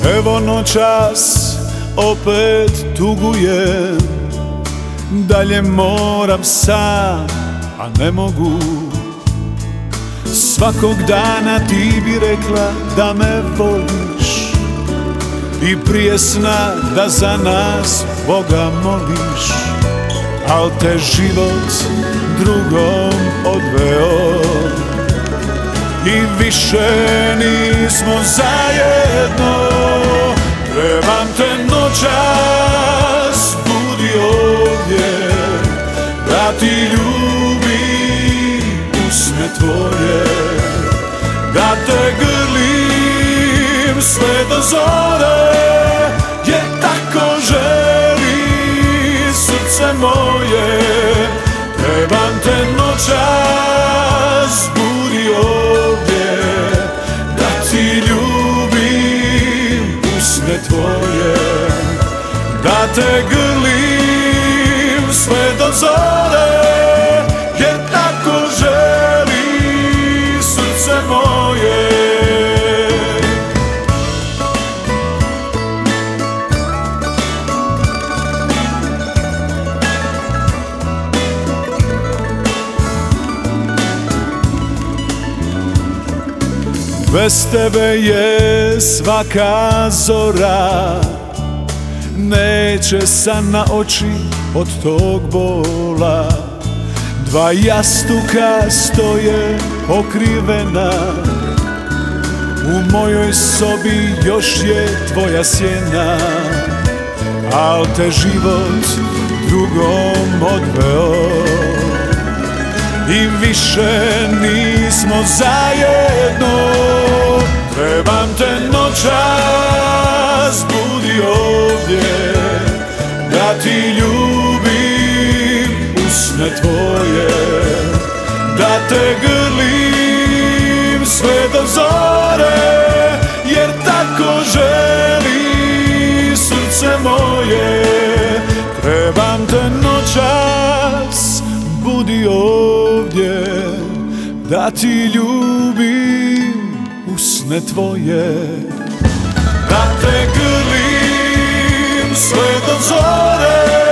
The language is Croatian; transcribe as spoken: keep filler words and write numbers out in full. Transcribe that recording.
Evo noćas opet tugujem, dalje moram sam, a ne mogu. Svakog dana ti bi rekla da me voliš i prije sna da za nas Boga moliš, al te život drugom odveo i više nismo zajedno. Trebam te noćas, budi ovdje, da ti ljubim usne tvoje, da te grlim sve do zore, jer tako želi srce moje. Trebam te noćas, budi ovdje, da ti ljubim usne tvoje, da te grlim sve do zore, jer tako želi srce moje. Bez tebe je svaka zora, neće san na oči od tog bola. Dva jastuka stoje pokrivena, u mojoj sobi još je tvoja sjena, al te život drugom odveo i više nismo zajedno. Trebam te noćas, budi ovdje, da ti ljubim usne tvoje, da te grlim sve do zore, jer tako želi srce moje. Trebam te noćas, budi ovdje, da ti ljubim usne tvoje, da te grlim sve do zore,